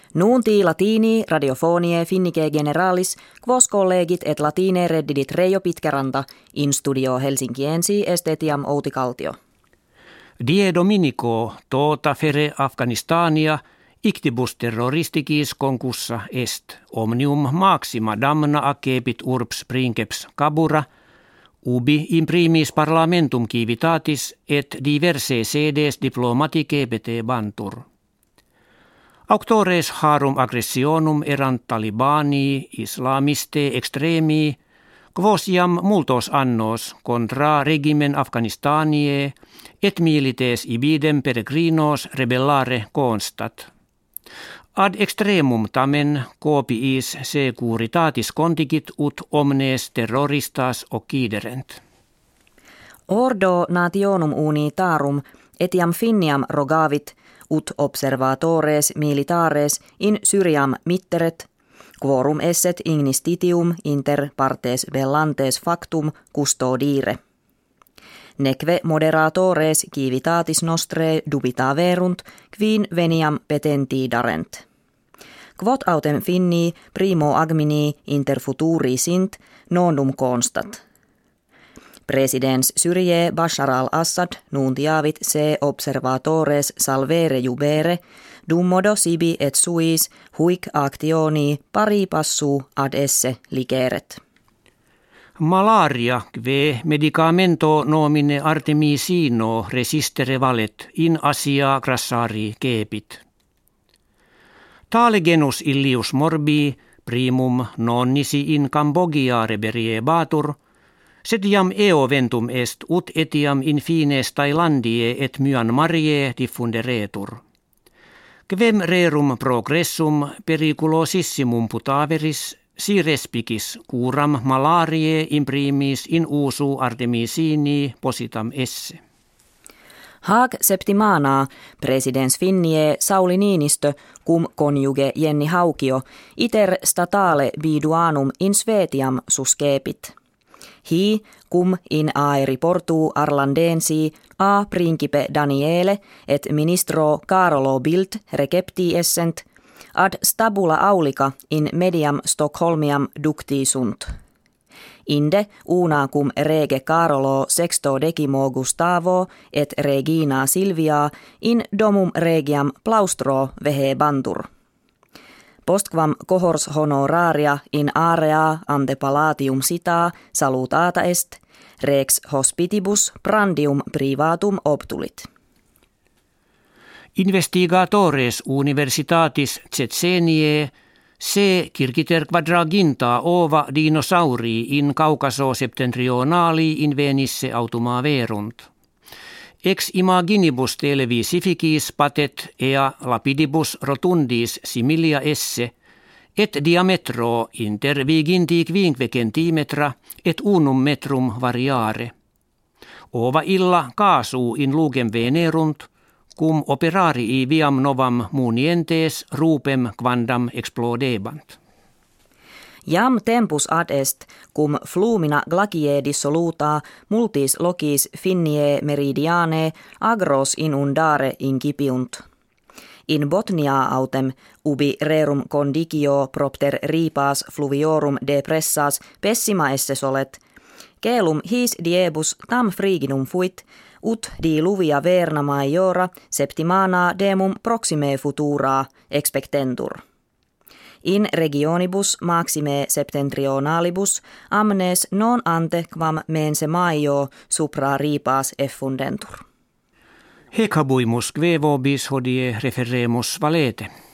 Nuunti latini radiofonie finnike generalis, quos collegit et latine reddidit Reijo Pitkäranta, in studio Helsinkiensi estetiam Outi Kaltio. Die Dominico tota fere Afganistania ictibus terroristikis concussa est, omnium maxima damna accepit urbs princeps cabura, ubi imprimis parlamentum civitatis et diverse sedes diplomaticae petebantur. Auctores harum aggressionum erant talibani islamiste extremii, quos iam multos annos contra regimen Afganistanie et milites ibidem peregrinos rebellare constat. Ad extremum tamen copiis securitatis contigit ut omnes terroristas occiderent. Ordo nationum unitarum etiam Finniam rogavit ut observatores militares in Syriam mitteret, quorum esset ignis titium inter partes bellantes factum custodire. Neque moderatores civitatis nostrae dubitaverunt, quin veniam petentidarent. Quod autem Finnii primo agmini inter futuri sint nondum constat. Presidens Syrie Bashar al-Assad nuntiavit se observatores salvere jubere, dum modo sibi et suis huic actioni pari passu ad esse ligeret. Malaria kve medicamento nomine artemisino resistere valet in Asia grassari cepit. Tale genus illius morbi primum nonnisi in Cambogia reberiebatur, sed iam eo ventum est ut etiam in fines Thailandie et Myanmarie diffunderetur. Quem rerum progressum periculosissimum putaveris si respicis curam malariae imprimis in usu artemisini positam esse. Haag septimana presidens Finnie Sauli Niinistö cum conjuge Jenni Haukio iter statale viduanum in Svetiam suscepit. Hi cum in aeri portu Arlandensi a principe Daniele et ministro Carolo Bildt recepti essent ad stabula aulica in mediam Stockholmiam ducti sunt. Inde una cum rege Carolo sexto decimo Gustavo et regina Silvia in domum regiam plaustro vehebantur. Postquam cohors honoraria in area ante palatium sita salutata est, rex hospitibus prandium privatum obtulit. Investigatores universitatis Tsetsenie se circiter quadraginta ova dinosaurii in Caucaso septentrionali invenisse automa verunt. Ex imaginibus televisificis patet ea lapidibus rotundis similia esse, et diametro inter viginti quinque centimetra et unum metrum variare. Ova illa casu in lugem venerunt, cum operarii viam novam munientes rupem quandam explodebant. Jam tempus ad est, cum flumina glacie dissoluta multis locis Finnie meridiane agros inundare incipiunt. In Botnia autem ubi rerum condicio propter ripas fluviorum depressas pessima esse solet, celum his diebus tam friginum fuit, ut diluvia verna maiora septimana demum proxime futura expectentur. In regionibus maxime septentrionalibus amnes non ante quam mense maio supra ripas effundentur. Hec habuimus quae vobis hodie referemus valete.